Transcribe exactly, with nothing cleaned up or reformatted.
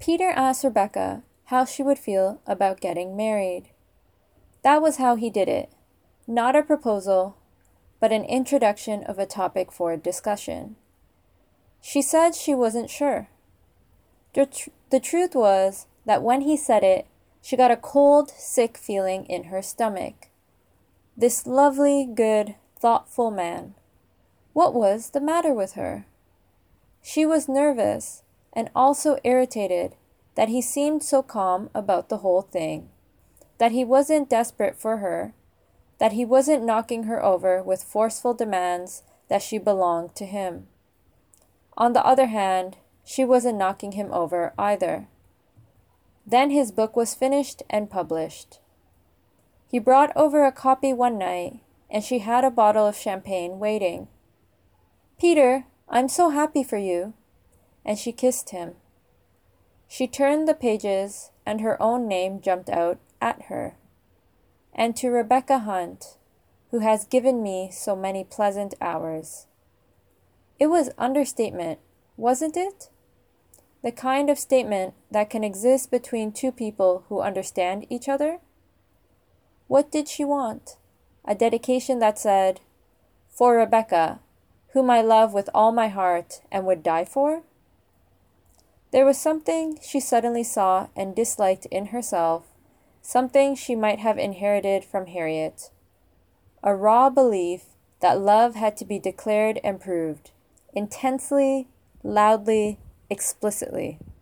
Peter asked Rebecca how she would feel about getting married. That was how he did it. Not a proposal, but an introduction of a topic for discussion. She said she wasn't sure. The, tr- the truth was that when he said it, she got a cold, sick feeling in her stomach. This lovely, good, thoughtful man. What was the matter with her? She was nervous and also irritated that he seemed so calm about the whole thing, that he wasn't desperate for her, that he wasn't knocking her over with forceful demands that she belonged to him. On the other hand, she wasn't knocking him over either. Then his book was finished and published. He brought over a copy one night, and she had a bottle of champagne waiting. "Peter, I'm so happy for you." And she kissed him. She turned the pages, and her own name jumped out at her. "And to Rebecca Hunt, who has given me so many pleasant hours." It was understatement, wasn't it? The kind of statement that can exist between two people who understand each other? What did she want? A dedication that said, "For Rebecca, whom I love with all my heart and would die for"? There was something she suddenly saw and disliked in herself, something she might have inherited from Harriet. A raw belief that love had to be declared and proved, intensely, loudly, explicitly.